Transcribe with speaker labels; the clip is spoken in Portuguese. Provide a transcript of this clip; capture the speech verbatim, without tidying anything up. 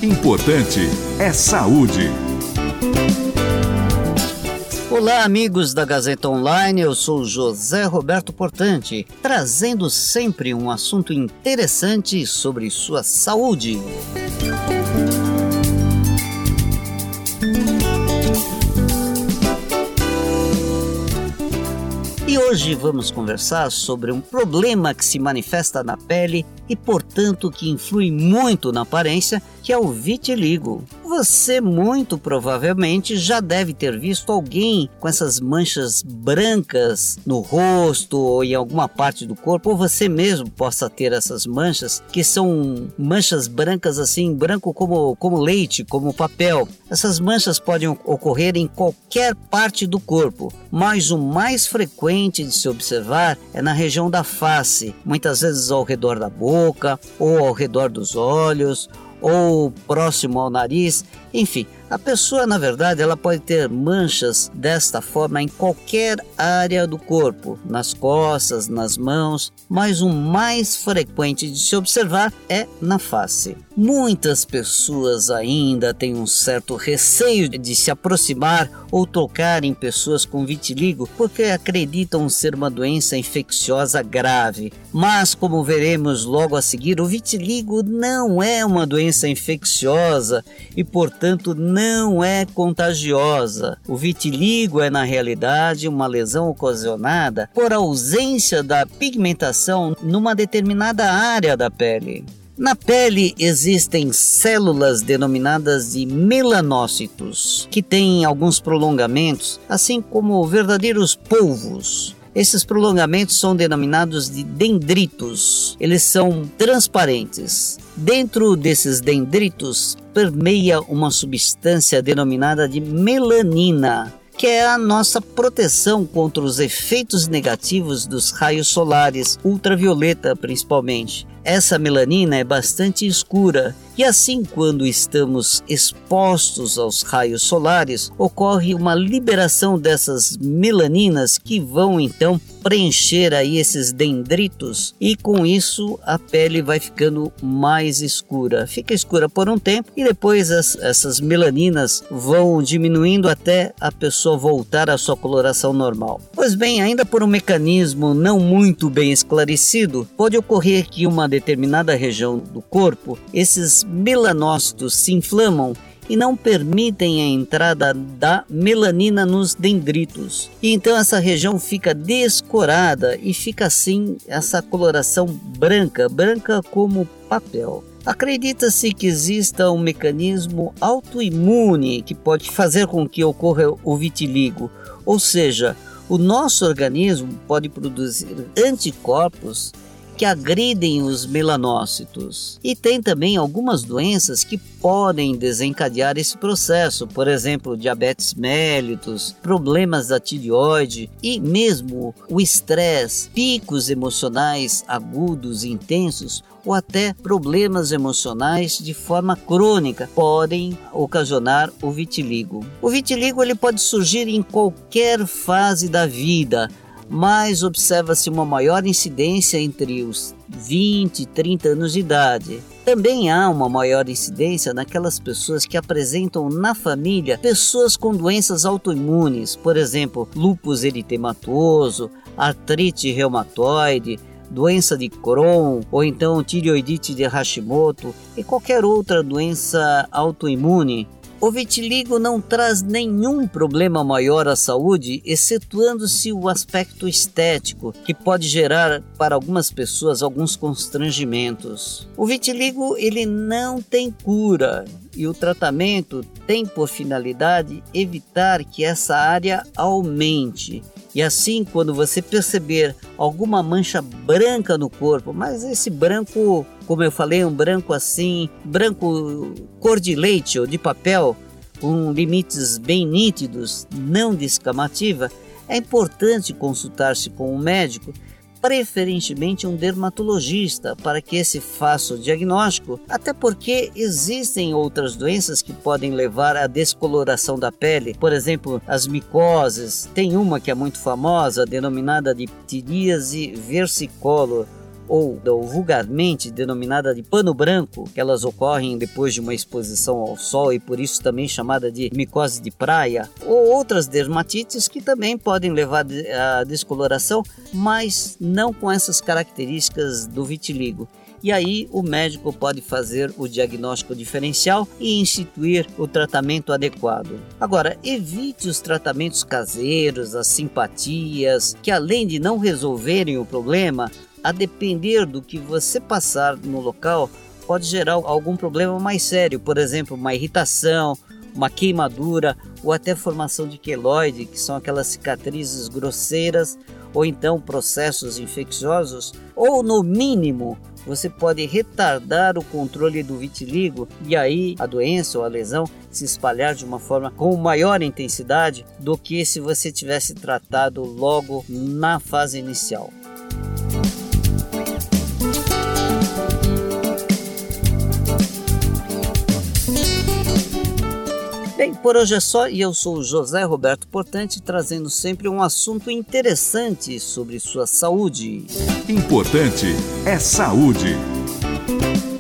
Speaker 1: importante é saúde.
Speaker 2: Olá, amigos da Gazeta Online, eu sou José Roberto Portante, trazendo sempre um assunto interessante sobre sua saúde. E hoje vamos conversar sobre um problema que se manifesta na pele e, portanto, que influi muito na aparência, que é o vitiligo. Você muito provavelmente já deve ter visto alguém com essas manchas brancas no rosto ou em alguma parte do corpo, ou você mesmo possa ter essas manchas, que são manchas brancas assim, branco como, como leite, como papel. Essas manchas podem ocorrer em qualquer parte do corpo, mas o mais frequente de se observar é na região da face, muitas vezes ao redor da boca, ou ao redor dos olhos, ou próximo ao nariz, enfim. A pessoa, na verdade, ela pode ter manchas desta forma em qualquer área do corpo, nas costas, nas mãos, mas o mais frequente de se observar é na face. Muitas pessoas ainda têm um certo receio de se aproximar ou tocar em pessoas com vitiligo porque acreditam ser uma doença infecciosa grave. Mas, como veremos logo a seguir, o vitiligo não é uma doença infecciosa e, portanto, não não é contagiosa. O vitiligo é, na realidade, uma lesão ocasionada por ausência da pigmentação numa determinada área da pele. Na pele existem células denominadas de melanócitos, que têm alguns prolongamentos, assim como verdadeiros polvos. Esses prolongamentos são denominados de dendritos. Eles são transparentes. Dentro desses dendritos permeia uma substância denominada de melanina, que é a nossa proteção contra os efeitos negativos dos raios solares, ultravioleta principalmente. Essa melanina é bastante escura e assim, quando estamos expostos aos raios solares, ocorre uma liberação dessas melaninas que vão então preencher aí esses dendritos e com isso a pele vai ficando mais escura. Fica escura por um tempo e depois as, essas melaninas vão diminuindo até a pessoa voltar à sua coloração normal. Pois bem, ainda por um mecanismo não muito bem esclarecido, pode ocorrer que uma determinada região do corpo, esses melanócitos se inflamam e não permitem a entrada da melanina nos dendritos. E então essa região fica descorada e fica assim essa coloração branca, branca como papel. Acredita-se que exista um mecanismo autoimune que pode fazer com que ocorra o vitiligo, ou seja, o nosso organismo pode produzir anticorpos que agridem os melanócitos. E tem também algumas doenças que podem desencadear esse processo, por exemplo, diabetes mellitus, problemas da tireoide e mesmo o estresse, picos emocionais agudos e intensos ou até problemas emocionais de forma crônica podem ocasionar o vitiligo. O vitiligo ele pode surgir em qualquer fase da vida, mas observa-se uma maior incidência entre os vinte e trinta anos de idade. Também há uma maior incidência naquelas pessoas que apresentam na família pessoas com doenças autoimunes, por exemplo, lúpus eritematoso, artrite reumatoide, doença de Crohn ou então tireoidite de Hashimoto e qualquer outra doença autoimune. O vitiligo não traz nenhum problema maior à saúde, excetuando-se o aspecto estético, que pode gerar para algumas pessoas alguns constrangimentos. O vitiligo ele não tem cura e o tratamento tem por finalidade evitar que essa área aumente. E assim, quando você perceber alguma mancha branca no corpo, mas esse branco, como eu falei, um branco assim, branco cor de leite ou de papel, com limites bem nítidos, não descamativa, é importante consultar-se com um médico, preferentemente um dermatologista, para que esse faça o diagnóstico, até porque existem outras doenças que podem levar à descoloração da pele, por exemplo, as micoses. Tem uma que é muito famosa, denominada de psoríase versicolor, ou, ou vulgarmente denominada de pano branco, que elas ocorrem depois de uma exposição ao sol e por isso também chamada de micose de praia, ou outras dermatites que também podem levar à descoloração, mas não com essas características do vitiligo. E aí o médico pode fazer o diagnóstico diferencial e instituir o tratamento adequado. Agora, evite os tratamentos caseiros, as simpatias, que além de não resolverem o problema, a depender do que você passar no local, pode gerar algum problema mais sério, por exemplo, uma irritação, uma queimadura ou até formação de queloide, que são aquelas cicatrizes grosseiras, ou então processos infecciosos, ou no mínimo você pode retardar o controle do vitiligo e aí a doença ou a lesão se espalhar de uma forma com maior intensidade do que se você tivesse tratado logo na fase inicial. Bem, por hoje é só e eu sou o José Roberto Portante, trazendo sempre um assunto interessante sobre sua saúde.
Speaker 1: Importante é saúde.